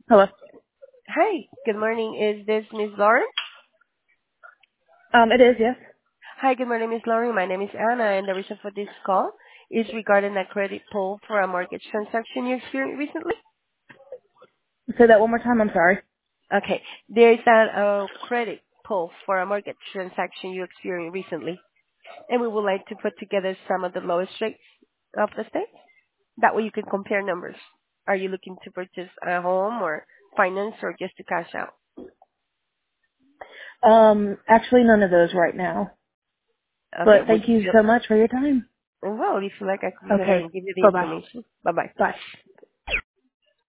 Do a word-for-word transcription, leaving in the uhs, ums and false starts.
Hello. Hi, good morning. Is this Miss Lauren? Um, it is, yes. Hi, good morning, Miss Lauren. My name is Anna, and the reason for this call is regarding a credit pull for a mortgage transaction you experienced recently. Say that one more time. I'm sorry. Okay, there is a, a credit pull for a mortgage transaction you experienced recently, and we would like to put together some of the lowest rates of the state. That way you can compare numbers. Are you looking to purchase a home or finance or just to cash out? Um, actually, none of those right now. Okay, But would thank you you feel, so much for your time. well, if you like, I could go ahead Okay. and give you the Bye bye. information. Bye-bye. Bye.